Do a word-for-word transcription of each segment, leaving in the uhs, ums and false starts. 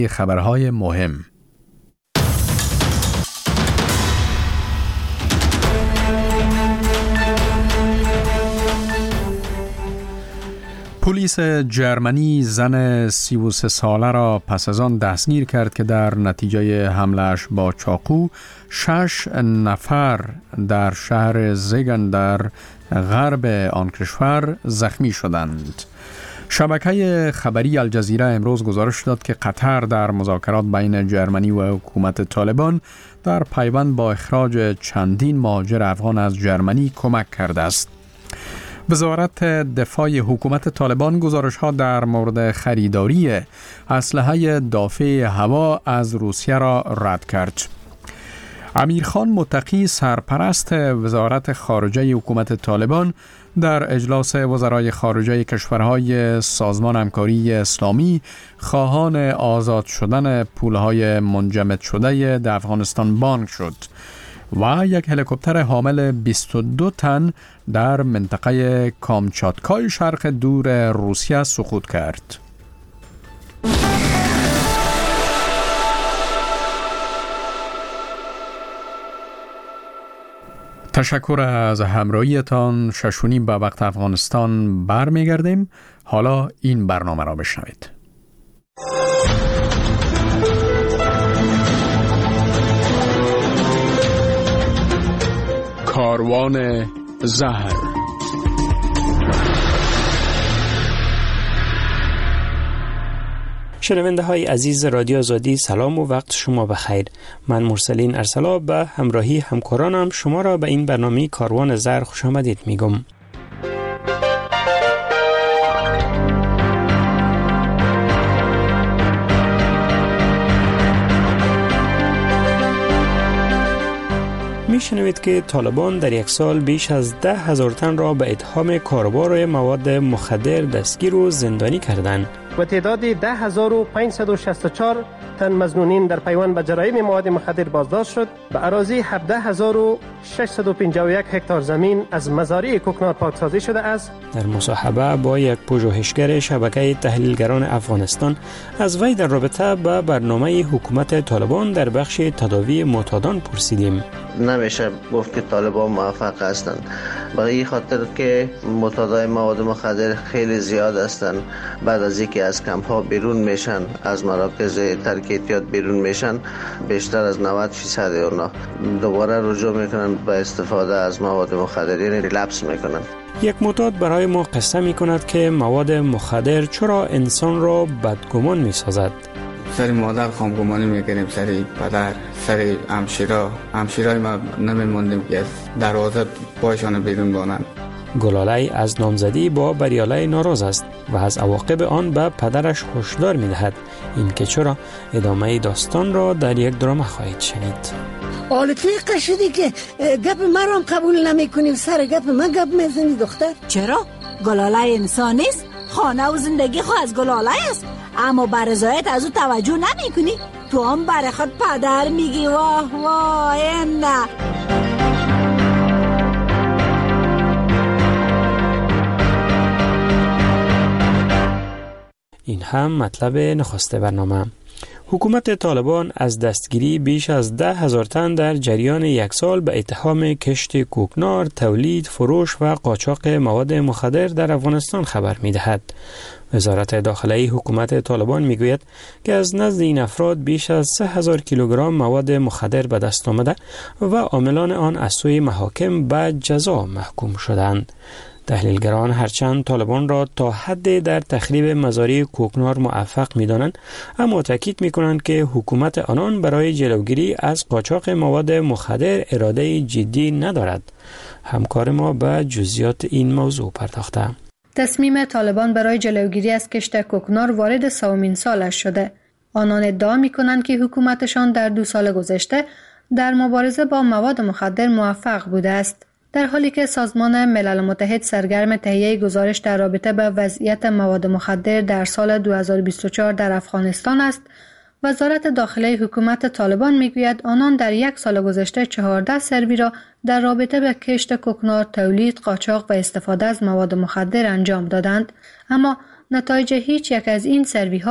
خبرهای مهم. پلیس جرمنی زن سی و سه ساله را پس از آن دستگیر کرد که در نتیجه حمله‌اش با چاقو شش نفر در شهر زیگن در غرب آن کشور زخمی شدند. شبکه خبری الجزیره امروز گزارش داد که قطر در مذاکرات بین جرمنی و حکومت طالبان در پیوند با اخراج چندین مهاجر افغان از جرمنی کمک کرده است. وزارت دفاع حکومت طالبان گزارش‌ها در مورد خریداری اسلحه دافع هوا از روسیه را رد کرد. امیرخان متقی سرپرست وزارت خارجه حکومت طالبان در اجلاس وزرای خارجه کشورهای سازمان همکاری اسلامی خواهان آزاد شدن پولهای منجمد شده در افغانستان بانگ شد و یک هلیکوپتر حامل بیست و دو تن در منطقه کامچاتکای شرق دور روسیه سقوط کرد. تشکر از همراهیتان. ششونی به وقت افغانستان برمیگردیم. حالا این برنامه را بشنوید. کاروان زهر. شنونده های عزیز رادیو آزادی، سلام و وقت شما بخیر. من مرسلین ارسلا به همراهی همکارانم شما را به این برنامه کاروان زهر خوش آمدید میگم. میشنوید که طالبان در یک سال بیش از ده هزار تن را به اتهام کاروبار مواد مخدر دستگیر و زندانی کردند و تعداد ده هزار و پانصد و شصت و چهار تن مظنونین در پیوند به جرایم مواد مخدر بازداشت شد. به اراضی هفده هزار و ششصد و پنجاه و یک هکتار زمین از مزارع کوکنار پاکسازی شده است. در مصاحبه با یک پژوهشگر شبکه تحلیلگران افغانستان از وی در رابطه با برنامه حکومت طالبان در بخش تداوی معتادان پرسیدیم. نمیشه گفت که طالبان موفق هستند، به این خاطر که معتادای مواد مخدر خیلی زیاد هستند. بعد از اینکه از کمپ ها بیرون میشن، از مراکز ترک اعتیاد بیرون میشن، بیشتر از نود درصد اونا دوباره رجوع میکنن به استفاده از مواد مخدر، یعنی ریلپس میکنن. یک معتاد برای ما قصه میکند که مواد مخدر چرا انسان را بدگمان میسازد. سری مادر خامگمانی میکنیم، سری پدر، سری همشیره همشیره ما نمیموندیم که از دروازه بایشان بیرون بانند. گلاله از نامزدی با بریاله ناراض است و از عواقب آن به پدرش هشدار میدهد. این که چرا ادامه داستان را در یک درام خواهید شنید. حالا توی قشدی که گپ من هم قبول نمی کنی و سر گپ من گپ میزنی دختر. چرا؟ گلاله انسان نیست؟ خانه و زندگی خو از گلاله است، اما برزایت از او توجه نمی کنی؟ تو هم برای خود پدر میگی. واه واه نه. این هم مطلب نخست برنامه. حکومت طالبان از دستگیری بیش از ده هزار تن در جریان یک سال به اتهام کشت کوکنار، تولید، فروش و قاچاق مواد مخدر در افغانستان خبر می‌دهد. وزارت داخلی حکومت طالبان میگوید که از نزد این افراد بیش از سه هزار کیلوگرم مواد مخدر به دست آمده و عاملان آن از سوی محاکم به جزا محکوم شدند. تحلیلگران هرچند طالبان را تا حد در تخریب مزارع کوکنار موفق می‌دانند، اما تاکید می‌کنند که حکومت آنان برای جلوگیری از قاچاق مواد مخدر اراده جدی ندارد. همکار ما به جزئیات این موضوع پرداخته. تصمیم طالبان برای جلوگیری از کشت کوکنار وارد سومین سالش شده. آنان ادعا می‌کنند که حکومتشان در دو سال گذشته در مبارزه با مواد مخدر موفق بوده است، در حالی که سازمان ملل متحد سرگرم تهیه گزارش در رابطه با وضعیت مواد مخدر در سال دو هزار و بیست و چهار در افغانستان است. وزارت داخلی حکومت طالبان میگوید آنان در یک سال گذشته چهارده سروی را در رابطه با کشت کوکنار، تولید، قاچاق و استفاده از مواد مخدر انجام دادند، اما نتایج هیچ یک از این سروی ها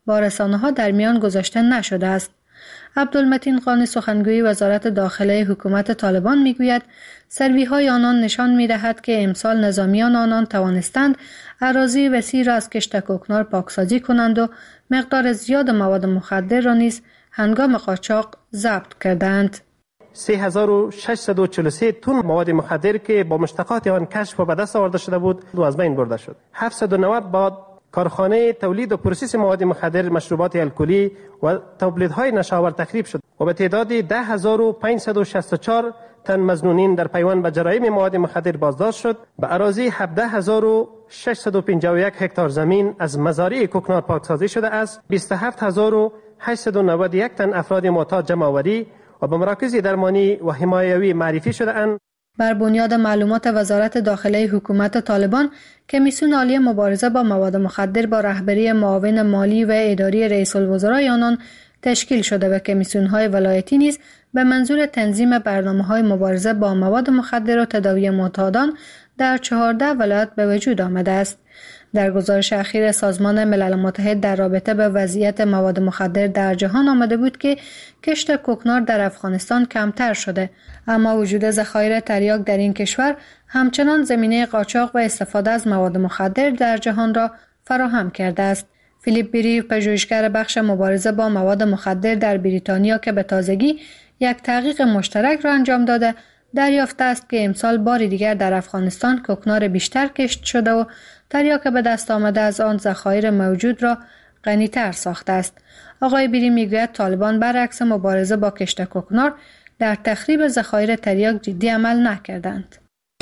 با رسانه‌ها در میان گذاشته نشده است. عبدالمتین قانی سخنگوی وزارت داخله حکومت طالبان میگوید سروی‌های آنان نشان می‌دهد که امسال نظامیان آنان توانستند اراضی وسیع را از کشت کوکنار پاکسازی کنند و مقدار زیاد مواد مخدر را نیز هنگام قاچاق ضبط کردند. سه هزار و ششصد و چهل و سه تن مواد مخدر که با مشتقات آن کشف و به دست آورده شده بود و از بین برده شد. هفتصد و نود با کارخانه تولید و پروسس مواد مخدر، مشروبات الکلی و تولیدهای نشاور تخریب شد و به تعداد ده هزار و پانصد و شصت و چهار تن مظنونین در پیوند به جرایم مواد مخدر بازداشت شد. به اراضی هفده هزار و ششصد و پنجاه و یک هکتار زمین از مزارع کوکنار پاکسازی شده است. بیست و هفت هزار و هشتصد و نود و یک تن افراد معتاد جمع آوری و به مراکز درمانی و حمایوی معرفی شده اند. بر بنیاد معلومات وزارت داخله حکومت طالبان، کمیسیون عالی مبارزه با مواد مخدر با رهبری معاون مالی و اداری رئیس الوزرای آنان تشکیل شده و کمیسیون‌های ولایتی نیز به منظور تنظیم برنامه‌های مبارزه با مواد مخدر و تداوی معتادان در چهارده ولایت به وجود آمده است. در گزارش اخیر سازمان ملل متحد در رابطه به وضعیت مواد مخدر در جهان آمده بود که کشت کوکنار در افغانستان کمتر شده، اما وجود ذخایر تریاک در این کشور همچنان زمینه قاچاق و استفاده از مواد مخدر در جهان را فراهم کرده است. فیلیپ بیری، پژوهشگر بخش مبارزه با مواد مخدر در بریتانیا که به تازگی یک تحقیق مشترک را انجام داده، دریافته است که امسال بار دیگر در افغانستان کوکنار بیشتر کشت شده و تریاک به دست آمده از آن ذخایر موجود را غنی‌تر ساخته است. آقای بیری میگوید طالبان برعکس مبارزه با کشت کوکنار در تخریب ذخایر تریاک جدی عمل نکردند.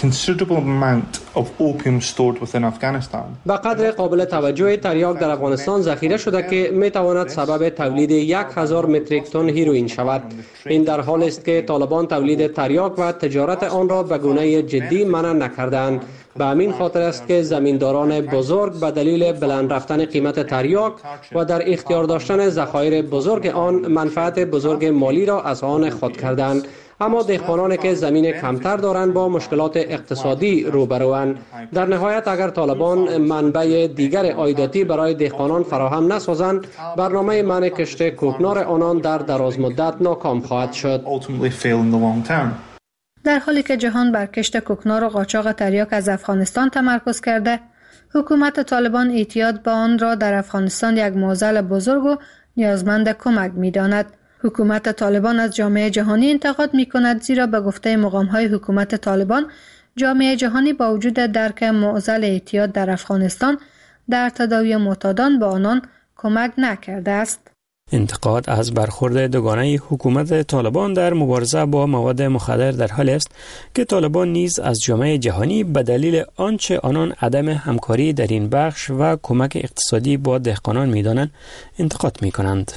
به قدر قابل توجه تریاک در افغانستان ذخیره شده که می تواند سبب تولید یک هزار متریک تن هیروئین شود. این در حالی است که طالبان تولید تریاک و تجارت آن را به گونه جدی منع نکردند. به همین خاطر است که زمینداران بزرگ به دلیل بلند رفتن قیمت تریاک و در اختیار داشتن ذخایر بزرگ آن منفعت بزرگ مالی را از آن خود کردند. اما دهقانانی که زمین کمتر دارند با مشکلات اقتصادی روبروند. در نهایت اگر طالبان منبع دیگر عایداتی برای دهقانان فراهم نسازند، برنامه منع کشت کوکنار آنان در دراز مدت ناکام خواهد شد. در حالی که جهان بر کشت کوکنار و قاچاق تریاک از افغانستان تمرکز کرده، حکومت طالبان اعتیاد به آن را در افغانستان یک معضل بزرگ و نیازمند کمک می‌داند. حکومت طالبان از جامعه جهانی انتقاد می‌کند زیرا به گفته مقام‌های حکومت طالبان، جامعه جهانی با وجود درک معضل اعتیاد در افغانستان در تداوی معتادان به آنان کمک نکرده است. انتقاد از برخورد دوگانه حکومت طالبان در مبارزه با مواد مخدر در حالی است که طالبان نیز از جامعه جهانی به دلیل آنچه آنان عدم همکاری در این بخش و کمک اقتصادی با دهقانان می‌دانند انتقاد می‌کنند.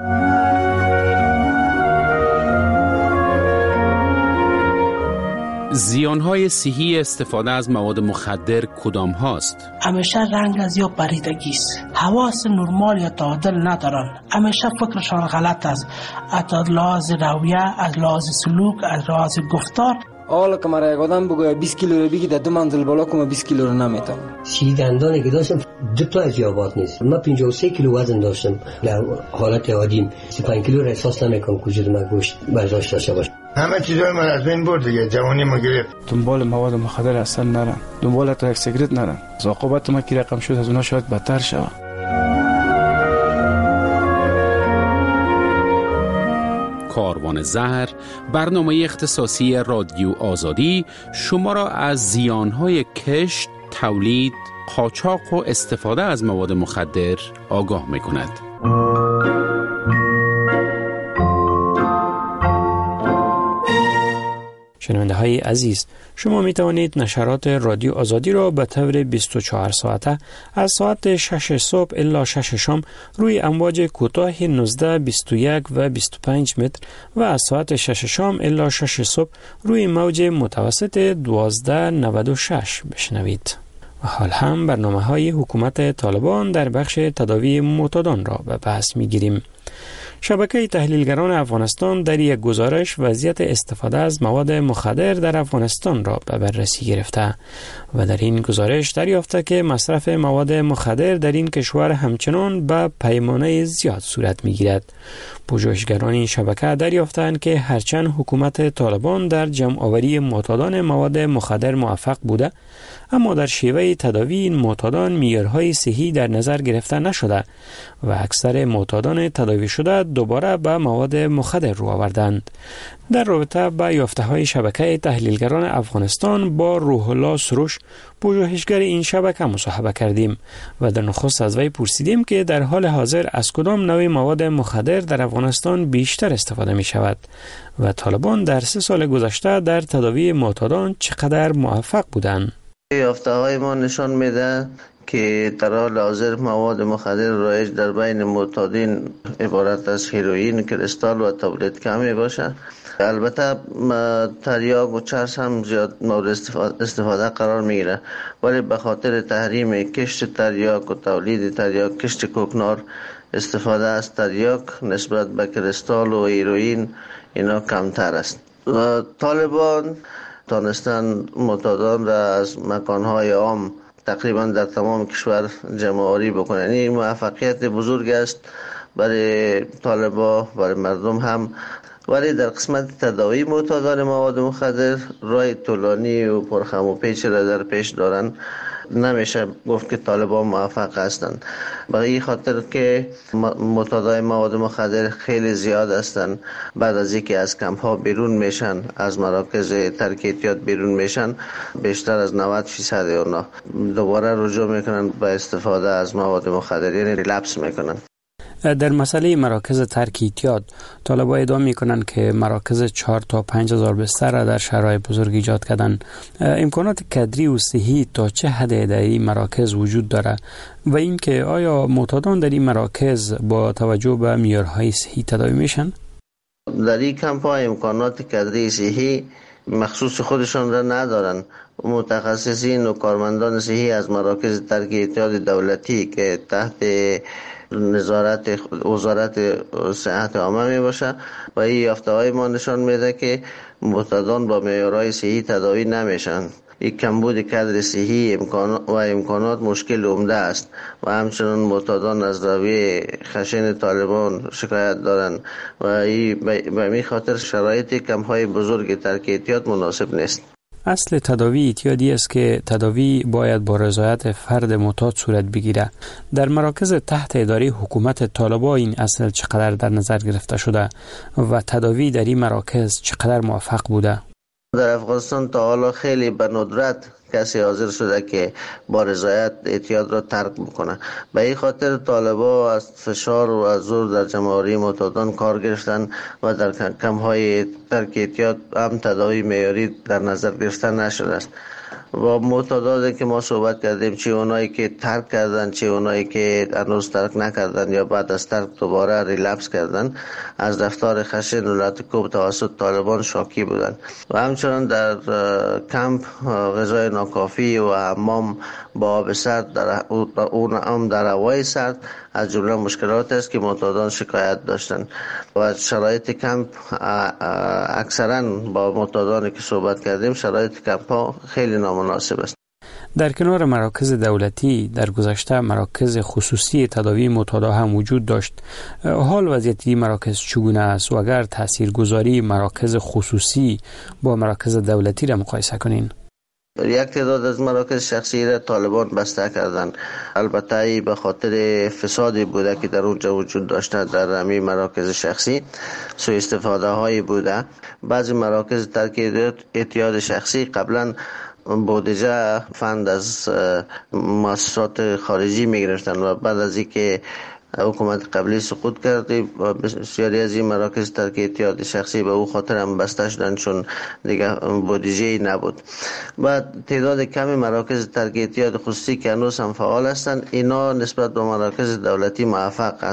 زیانهای صحی استفاده از مواد مخدر کدام هاست؟ همیشه رنگ از یا پریدگی است. حواس نرمال یا تعادل ندارن. همیشه فکرشان غلط است. از لحاظ رویه، از لحاظ سلوک، از لحاظ گفتار. حالا که مرا یک آدم بگوید بیست کیلو رو بگی در دو منزل بالا کنم بیست کیلو رو نمیتونم. سی دندانی که داشتم دو تا از یابات نیست. من پنجاه و سه کیلو وزن داشتم. در حالت عادیم سی و پنج کیلو را احساس نمیکنم وجود من گوشت برداشت داشته باشه. همه چیزای من از بین برد دیگه، جوانی ما گرفت. دنبال مواد مخدر اصلا نرن، دنبال تا یک سیگرت نرن. عاقبت ما که رقم شد از اونها شاید بدتر شود. کاروان زهر، برنامه اختصاصی رادیو آزادی شما را از زیانهای کشت، تولید، قاچاق و استفاده از مواد مخدر آگاه می‌کند. شنونده های عزیز، شما می توانید نشرات رادیو آزادی را به طور بیست و چهار ساعته از ساعت شش صبح الی شش شام روی امواج کوتاه نوزده، بیست و یک و بیست و پنج متر و از ساعت شش شام الی شش صبح روی موج متوسط دوازده نود و شش بشنوید. و حال هم برنامه های حکومت طالبان در بخش تداوی معتادان را به بحث می گیریم. شبکه تحلیلگران افغانستان در یک گزارش وضعیت استفاده از مواد مخدر در افغانستان را به بررسی گرفته و در این گزارش دریافته که مصرف مواد مخدر در این کشور همچنان به پیمانه زیاد صورت می‌گیرد. پژوهشگران این شبکه دریافتند که هرچند حکومت طالبان در جمع‌آوری معتادان مواد مخدر موفق بوده، اما در شیوه تداوی این معتادان معیارهای صحی در نظر گرفته نشده و اکثر معتادان تداوی شده دوباره به مواد مخدر رو آوردند. در رابطه با یافته‌های شبکه تحلیلگران افغانستان با روح الله سروش، پژوهشگر این شبکه، مصاحبه کردیم و در نخست از وی پرسیدیم که در حال حاضر از کدام نوع مواد مخدر در افغانستان بیشتر استفاده می شود و طالبان در سه سال گذشته در تداوی معتادان چقدر موفق بودند. یافته‌های ما نشان میده که در حال حاضر مواد مخدر رایج در بین معتادین عبارت از هیروئین، کریستال و تابلت کمی باشه. البته تریاک و چرس هم زیاد مورد استفاده قرار میگیره، ولی به خاطر تحریم کشت تریاک و تولید تریاک، کشت کوکنار، استفاده از تریاک نسبت به کریستال و هیروئین اینا کمتر است. و طالبان تانستن معتادان را از مکانهای عام تقریبا در تمام کشور جمع‌آوری بکنن. این موفقیت بزرگ است برای طالبان، برای مردم هم، ولی در قسمت تداوی معتادان مواد مخدر راه طولانی و پرخم و پیچ را در پیش دارن. نمیشه گفت که طالبان موفق هستند، به این خاطر که معتادای مواد مخدر خیلی زیاد هستند. بعد از اینکه از کمپ ها بیرون میشن، از مراکز ترک اعتیاد بیرون میشن، بیشتر از نود فیصد اونا دوباره رجوع میکنن به استفاده از مواد مخدر، یعنی ریلپس میکنن. در مسئله مراکز ترک اعتیاد، طالبان ادعا میکنند که مراکز چهار تا پنج هزار بستر را در شهرهای بزرگ ایجاد کردند. امکانات کدری و صحی تا چه حد در این مراکز وجود داره و اینکه آیا معتادان در این مراکز با توجه به معیارهای صحی تداوی میشن؟ در این کمپ ها امکانات کدری صحی مخصوص خودشان را ندارن. متخصصین و کارمندان صحی از مراکز ترک اعتیاد دولتی که تحت نظارت وزارت صحت عامه می باشه و این یافته‌های ما نشان میده که معتادان با معیارهای صحی تداوی نمیشن. این کمبود کادر صحی امکانات و امکانات مشکل عمده است و همچنان معتادان از روی خشن طالبان شکایت دارند و این به این خاطر شرایط کمپ‌های بزرگ ترک اعتیاد مناسب نیست. اصل تداوی اعتیادی است که تداوی باید با رضایت فرد معتاد صورت بگیره. در مراکز تحت اداره حکومت طالبان این اصل چقدر در نظر گرفته شده و تداوی در این مراکز چقدر موفق بوده؟ در افغانستان تا حالا خیلی به ندرت کسی حاضر شده که با رضایت اعتیاد را ترک بکنه. به این خاطر طالبان از فشار و از زور در جمع‌آوری معتادان کار گرفتن و در کمپ‌های ترک اعتیاد هم تداوی معیاری در نظر گرفته نشده است. با معتادانی که ما صحبت کردیم، چه اونایی که ترک کردن، چه اونایی که هنوز ترک نکردن یا بعد از ترک دوباره ریلپس کردن، از رفتار خشن و لطیکوب توسط طالبان شاکی بودند و همچنان در کمپ غذای ناکافی و حمام با آب سرد در اون هم در هوای سرد از جمله مشکلات است که معتادان شکایت داشتند و شرایط کمپ اکثرا با معتادانی که صحبت کردیم شرایط کمپ ها خیلی نامناسب است. در کنار مراکز دولتی در گذشته مراکز خصوصی تداوی معتادا هم وجود داشت. حال وضعیت مراکز چگونه است و اگر تاثیرگذاری مراکز خصوصی با مراکز دولتی را مقایسه کنین؟ یک تعداد از مراکز شخصی را طالبان بسته کردند. البته به خاطر فسادی بوده که در اونجا وجود داشته. در همین مراکز شخصی سوء استفاده هایی بوده. بعضی مراکز ترک اعتیاد شخصی قبلا بودجه فند از مؤسسات خارجی میگرفتن و بعد از اینکه حکومت قبلی سقوط کرده بسیاری از این مراکز ترک اعتیاد شخصی به او خاطر هم بسته شدن چون دیگه بودجه نبود. بعد تعداد کمی مراکز ترک اعتیاد خصوصی که هنوز هم فعال هستند، اینا نسبت به مراکز دولتی موفق هستند.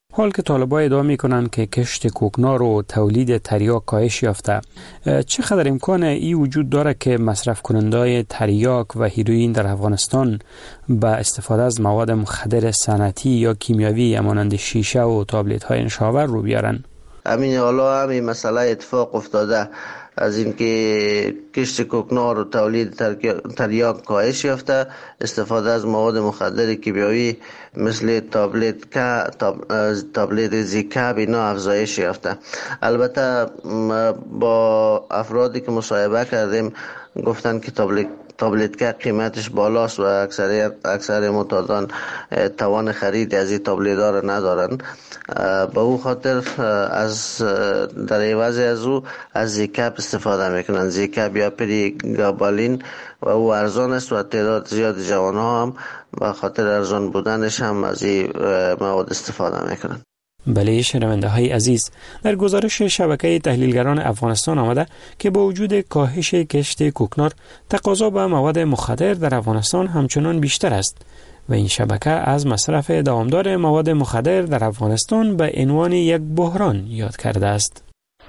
حال که طالبان ادعا میکنند که کشت کوکنار و تولید تریاک کاهش یافته، چقدر امکان ای وجود داره که مصرف کنندای تریاک و هیروئین در افغانستان با استفاده از مواد مخدر صنعتی یا کیمیاوی مانند شیشه و تابلت های نشاور رو بیارن؟ همین حالا همین مسئله اتفاق افتاده از اینکه کشت کوکنار و تولید تریاک کاهش یافته، استفاده از مواد مخدر کیمیاوی مثل تابلت کا تابلت زیکاب اینا افزایش یافته. البته با افرادی که مصاحبه کردیم گفتن که تابلت تابلت که قیمتش بالاست و اکثریت اکثر معتادان توان خرید از این تابلت ها را ندارن. به او خاطر از در عوض از او از زیکاب استفاده میکنن، زیکاب یا پریگابالین، و او ارزان است و تعداد زیاد جوان ها هم به خاطر ارزان بودنش هم از این مواد استفاده میکنن. بله شنونده های عزیز، در گزارش شبکه تحلیلگران افغانستان آمده که با وجود کاهش کشت کوکنار، تقاضا به مواد مخدر در افغانستان همچنان بیشتر است و این شبکه از مصرف دوامدار مواد مخدر در افغانستان به عنوان یک بحران یاد کرده است.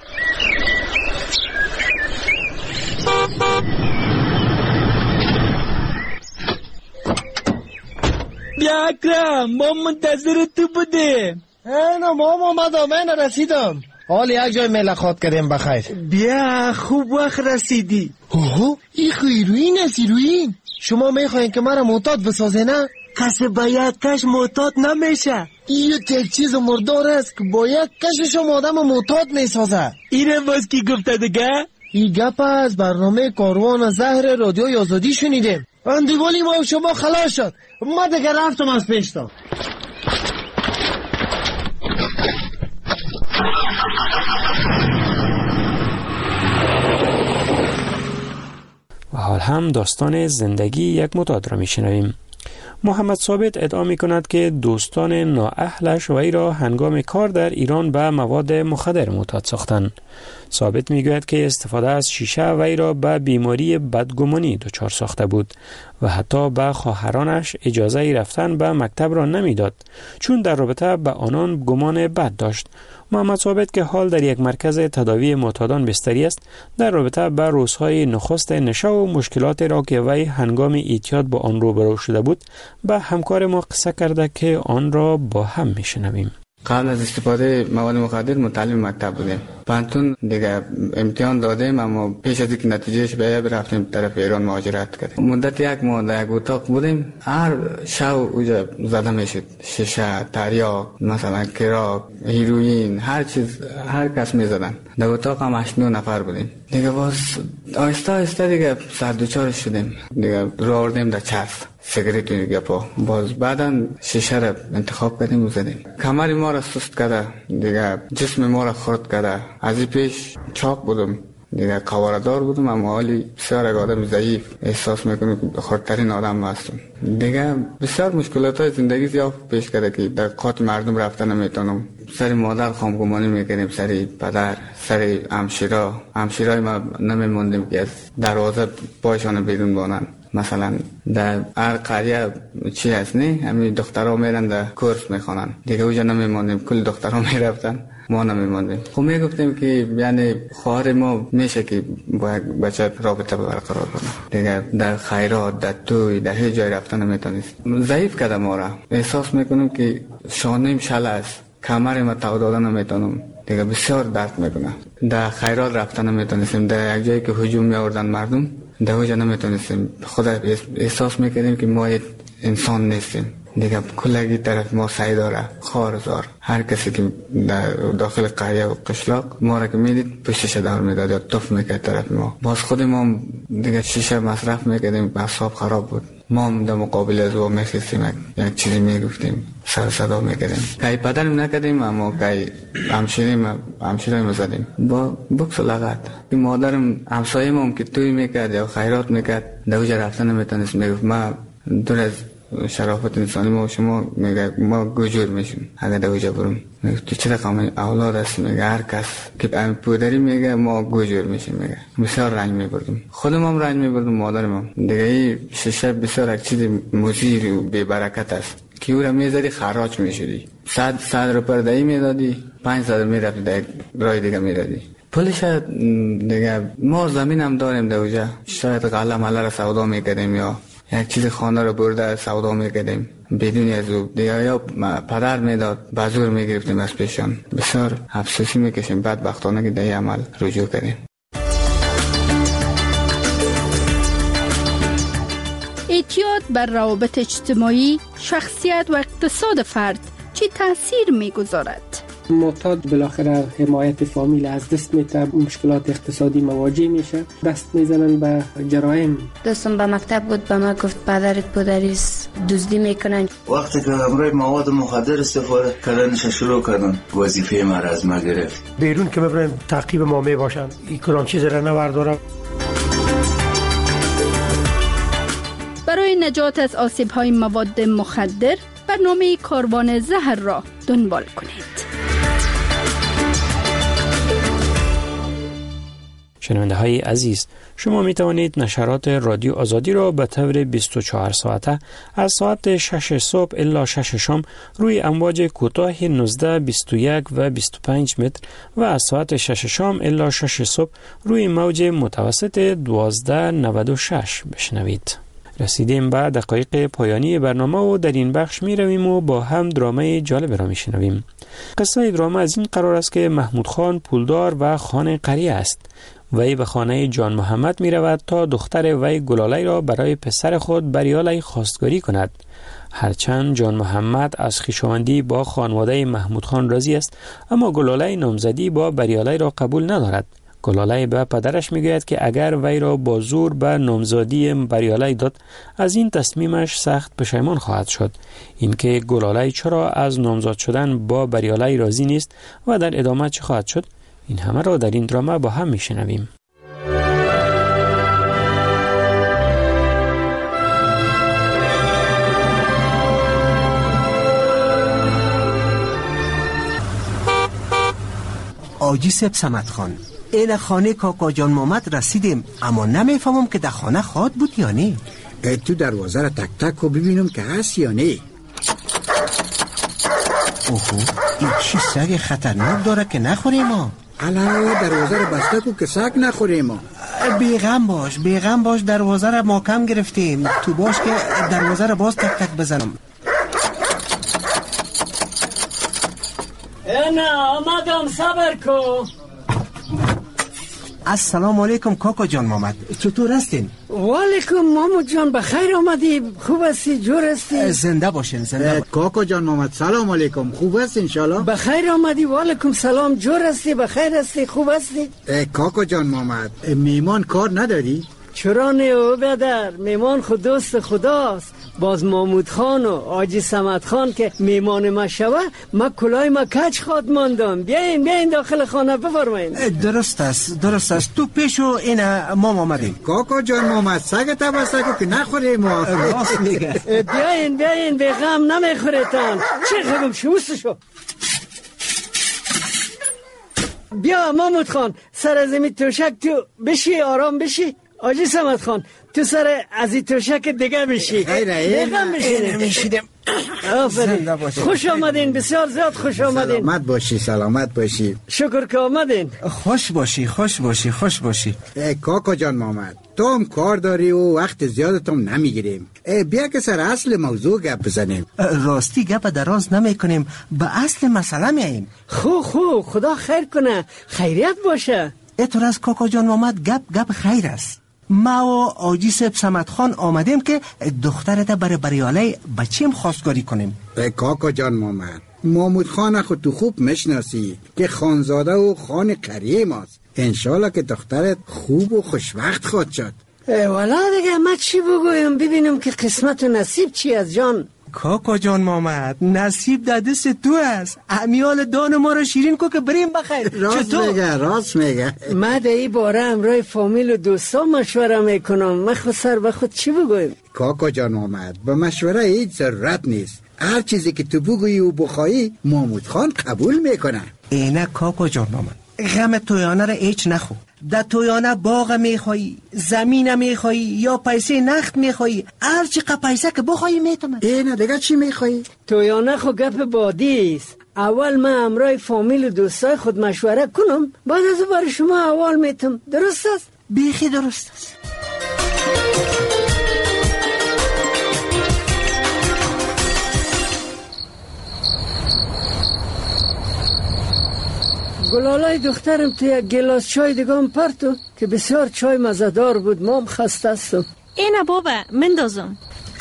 بیا اکرم، ما منتظر تو بودیم. اینا ما اومدم، من رسیدم. حال یک جای ملاقات کردیم بخیر. بیا خوب وقت رسیدی. اوه این هیروئین است، هیروئین. شما میخواین که مرا معتاد بسازه نه؟ کسی با یک کش معتاد نمیشه. این یک چیز مردار است که با یک کشش آدم معتاد میسازه. اینه باز کی گفته دیگه؟ این گپ از برنامه کاروان زهر رادیوی آزادی شنیدیم. اندیوالی ما و شما خلاص شد. ما دیگه رفتم از پیشتا. و حال هم داستان زندگی یک معتاد را میشنویم. محمد ثابت ادعا می کند که دوستان نااهلش وی را هنگام کار در ایران به مواد مخدر معتاد ساختند. ثابت می گوید که استفاده از شیشه وی را به بیماری بدگمانی دچار ساخته بود و حتی به خواهرانش اجازه رفتن به مکتب را نمیداد چون در رابطه به آنان گمان بد داشت. محمد ثابت که حال در یک مرکز تداوی معتادان بستری است، در رابطه با روزهای نخست نشه و مشکلات را که وی هنگام اعتیاد با آن روبرو شده بود به همکار ما قصه کرده که آن را با هم میشنویم. قبل از استفاده مواد مخدر متعلم مکتب بودیم. پانتون دیگه امتحان دادیم، اما پیش از اینکه نتیجهش بیاد رفتیم طرف ایران مهاجرت کردیم. مدت یک ماه در یک اتاق بودیم. هر شب اونجا زده میشد شیشه، تریاک، مثلا کراک، هیروئین، هر چیز هر کس میزدن. در اتاق هم هشت نه نفر بودیم. دیگه باز آهسته آهسته دیگه سر دوچار شدیم. دیگه راه آوردیم در چرخ سیگارت و گپا. باز بعدا شیشه را انتخاب کردیم و زدیم. کمر ما را سست کرده، دیگه جسم ما را خرد کرده. از این پیش چاق بودم، دیگه قواردار بودم، اما حالی بسیار یک آدم ضعیف احساس میکنم که خردترین آدم هستم. دیگه بسیار مشکلات های زندگی زیاد پیش کرده که در قات مردم رفتن نمیتونم. سر مادر خامگمانی میکنیم، سر پدر، سر همشیرا همشیرای ما نمیموندیم که از دروازه پایشان بیرون بانن. مثلا در هر قریه چی هست نه، همین دخترها میرن در کورس میخوانن، دیگه اوجا نمیموندیم، کل دخترها میرفتن، ما نمیموندیم. خب میگفتیم که یعنی خواهر ما میشه که با یک بچه رابطه برقرار کنه، دیگه در خیرات، در توی، در هیچ جای رفتن نمیتونست. ضعیف کرده ما را. احساس میکنم که شانه‌ام شل است، کمر ما تو دادن نمیتونم، دیگه بسیار درد میکنه. در خیرات رفتن نمیتونستیم، در یک جایی که هجوم میآوردن مردم در اوجا نمیتونستیم. خود احساس میکردیم که ما انسان نیستیم. دیگه کلگی طرف ما سعی داره، خارزار، هر کسی که در داخل قریه و قشلاق ما را که میدید پشتش دور میداد یا توف میکرد طرف ما. باز خود ما دیگه شیشه مصرف میکردیم، اعصاب خراب بود. ما هم در مقابل از او میخیستیم، یک چیزی میگفتیم، سر صدا میکردیم. کای پدرم نکردیم، اما کای همشیریم همشیریم زدیم با بکس و لغت. مادرم همسایه ما هم که توی میکرد یا خیرات میکرد در اوجا رفتن نمیتونست، میگفت ما دور از شرافت انسانی ما و شما میگه ما گوجور میشیم اگر در اوجا برم. میگه تو چه رقم اولاد هست؟ میگه هر کس که پدری میگه ما گوجور میشیم. میگه بسیار رنج میبردم، خودم هم رنج میبردم، مادرم هم. دیگه این شیشه بسیار یک چیز مضر و بی برکت است که او را میزدی خراج میشدی. صد صد رو پردهی میدادی، پنج صد میرفتی در رای دیگه میدادی. پولش دیگه ما زمین هم داریم در اوجا، شاید غله مله را سودا میکردیم یا یک چیز خانه رو برده سودا میکردیم بدون از او دیگه، یا پدر میداد بازور میگرفتیم از پیشان. بسیار افسوسی میکشیم بدبختانه که در این عمل رجوع کردیم. اعتیاد بر روابط اجتماعی، شخصیت و اقتصاد فرد چی تاثیر میگذارد؟ معتاد بالاخره حمایت فامیل از دست میده، مشکلات اقتصادی مواجه میشه، دست میزنن به جرایم. دوستم به مکتب بود، به ما گفت پدرت پدریست دزدی میکنن. وقتی که همراه مواد مخدر استفاده کردنش شروع کردن، وظیفه ما را از ما گرفت. بیرون که ببرن تعقیب ما میباشن، این کدام چیز را نوردارم. برای نجات از آسیب‌های مواد مخدر برنامه کاروان زهر را دنبال کنید. شنونده های عزیز، شما می توانید نشرات رادیو آزادی را به طور بیست و چهار ساعته از ساعت شش صبح الی شش شام روی امواج کوتاه نوزده، بیست و یک و بیست و پنج متر و از ساعت شش شام الی شش صبح روی موج متوسط دوازده نود و شش بشنوید. رسیدیم به دقایق پایانی برنامه و در این بخش می رویم و با هم درامه جالب را می شنویم. قصه درامه از این قرار است که محمود خان پولدار و خانه قریه است. وی به خانه جان محمد می رود تا دختر وی گلاله را برای پسر خود بریاله خواستگاری کند. هرچند جان محمد از خویشاوندی با خانواده محمود خان راضی است، اما گلاله نامزدی با بریاله را قبول ندارد. گلاله به پدرش میگوید که اگر وی را با زور به نامزدی بریاله داد، از این تصمیمش سخت پشیمان خواهد شد. اینکه گلاله چرا از نامزد شدن با بریاله راضی نیست و در ادامه چه خواهد شد، این همه را در این درامه با هم میشنویم. آجی سب سمت خان، این خانه کاکا جان محمد رسیدیم، اما نمیفهمم که در خانه خواد بود یا نه. تو دروازه را تک تک و ببینم که هست یا نه. اوهو، این چی سگ خطرناک داره که نخوریم ما. علا دروازه را بسته کو که سگ نخوریم ما. بیغم باش بیغم باش، دروازه را محکم گرفتیم. تو باش که دروازه را باز تک تک بزنم. نه آمدم، صبر کو. السلام علیکم کاکا جان محمد، چطور هستین؟ وعلیکم محمد جان، بخیر آمدی، خوب هستی، جور هستی؟ زنده باشین زنده باشین. کاکا جان محمد سلام علیکم، خوب هست انشالله؟ بخیر آمدی، وعلیکم سلام، جور هستی، بخیر هستی، خوب هستی؟ کاکا جان محمد میمان کار نداری؟ چرا نه او بدر، میمان خود دوست خداست. باز محمود خان و آجی سمت خان که میمان ما شوه، ما کلای ما کچ خواد ماندم. بیاین بیاین داخل خانه بفرمایین. درست است درست است، تو پیشو اینا ما آمدیم. کاکا جان محمد سگ تبسته که نخوره ما. راست میگه. بیاین بیاین، به غم نمیخورتان. چه غم شوست شو. بیا محمود خان، سر از این توشک تو بشی، آرام بشی. آجی سمت خان، تو سر از این توشک دیگه بشی. بیغم بشی. نمیشیدم. خوش آمدین، بسیار زیاد خوش آمدین. سلامت باشی سلامت باشی. شکر که آمدین. خوش باشی خوش باشی خوش باشی. کاکا جان محمد، تو هم کار داری و وقت زیادتم نمیگیریم. بیا که سر اصل موضوع گپ بزنیم. راستی گپ دراز نمی کنیم، به اصل مسئله میاییم. خو خو خدا خیر کنه، خیریت باشه. اطور از کاکا جان محمد، گپ گپ خیر است. ما و آجی سب سمت خان آمدیم که دخترت برای بریاله بچیم خواستگاری کنیم. کاکا جان محمد، محمود خان خود تو خوب میشناسی که خانزاده و خان قریه ماست. انشالله که دخترت خوب و خوشوقت خواهد شد. والا دیگه ما چی بگویم، ببینم که قسمت و نصیب چی از جان. کاکا جان محمد، نصیب در دست تو است. امیال دان ما رو شیرین کو که بریم بخیر. راست میگه راست میگه. ما در این باره امروی فامیل و دوستا مشوره میکنم. ما خود سر به خود چی بگویم؟ کاکا جان محمد، به مشوره هیچ ضرورت نیست. هر چیزی که تو بگویی و بخوایی محمود خان قبول میکنه. اینه کاکا جان محمد، غم تویانه را هیچ نخو. در تویانه باغ میخوایی، زمین میخوایی یا پیسه نخت میخوایی، هر چقدر پیسه که بخوایی میتونم. اینه دیگه چی میخوایی؟ تویانه خو گپ بادی است. اول من همراه فامیل و دوستای خود مشوره کنم، بعد از برای شما اول میتم. درست است؟ بیخی درست است. گلالای دخترم تو یک گلاس چای دیگه پرتو که بسیار چای مزدار بود. ما هم خسته هستم. اینه بابا مندازم.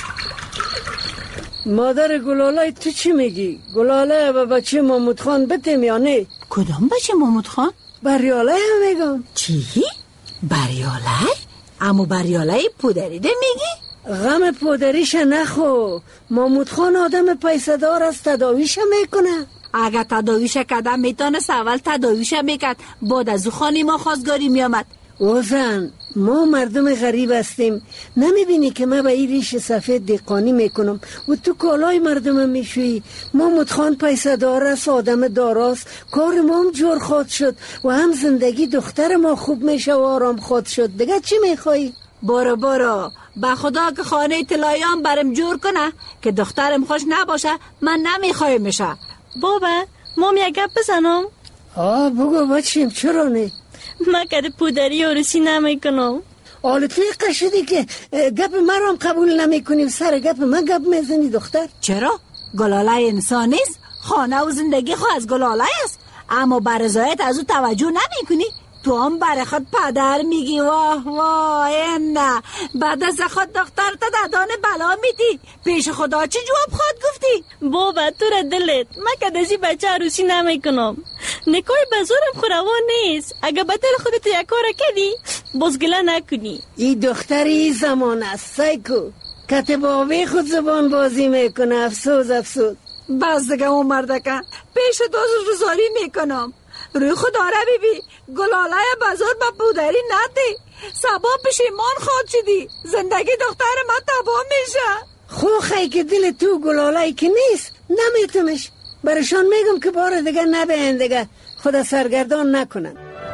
مادر گلالای تو چی میگی؟ گلالای و بچه محمود خان بتیم یا نه؟ کدام بچه محمود خان؟ بریالای هم میگم. چی؟ بریالای؟ امو بریالای پودریده میگی؟ غم پودریش نخو. محمود خان آدم پیسدار است، تداویش میکنه. اگر تداویش کدم میتونست اول تداویش میکرد، بعد از او خانی ما خواستگاری میامد. اوزن ما مردم غریب هستیم، نمیبینی که من به این ریش سفید دیقانی میکنم و تو کالای مردم میشوی. محمود خان پیسه دار است، آدم داراست، کار ما هم جور خود شد و هم زندگی دختر ما خوب میشه و آرام خود شد. دیگه چی میخوایی؟ برو برو با خدا که خانه طلاییان برم جور کنه که دخترم خوش نباشه من نمیخوایم میشه. بابا مام یک گپ بزنم؟ آه بگو بچیم، چرا نه؟ من که پودری و رسی نمی کنم. آله توی قشدی که گپ من هم قبول نمی کنی و سر گپ من گپ میزنی دختر. چرا؟ گلالای انسان نیست؟ خانه و زندگی خو از گلالای است، اما برزایت از او توجه نمی کنی؟ تو هم برای خود پدر میگی. واه واه نه، بعد از خود دختر تا دادان بلا میدی. پیش خدا چی جواب خود گفتی؟ بابا تو را دلت، من که دزی بچه عروسی نمی کنم. نکای بزرم خوروان نیست. اگه به دل خودت یک کار کردی بازگله نکنی. ای دختری ای زمان است سایکو، کتباوی خود زبان بازی میکنه. افسوس افسوس. بس دیگه اون مردکه پیش دوست روزاری میکنم. روی خدا را بیبی گلالای بازار با پودری ندی، سبا پشیمان خود شدی. زندگی دختر ما تباه میشه. خوخی که دل تو گلالای که نیست نمیتونش. برشان میگم که بار دیگه نبین دیگه، خدا سرگردان نکنن.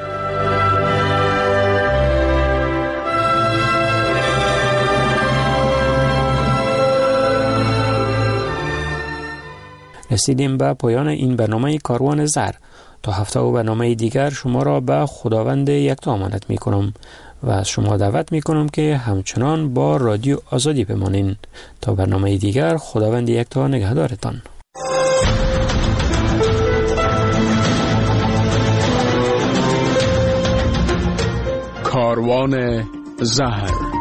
رسیدیم به پایان این برنامه کاروان زر. تا هفته و برنامه دیگر شما را به خداوند یکتا امانت می کنم و از شما دعوت می کنم که همچنان با رادیو آزادی بمانین. تا برنامه دیگر خداوند یکتا نگهدارتان. کاروان زهر.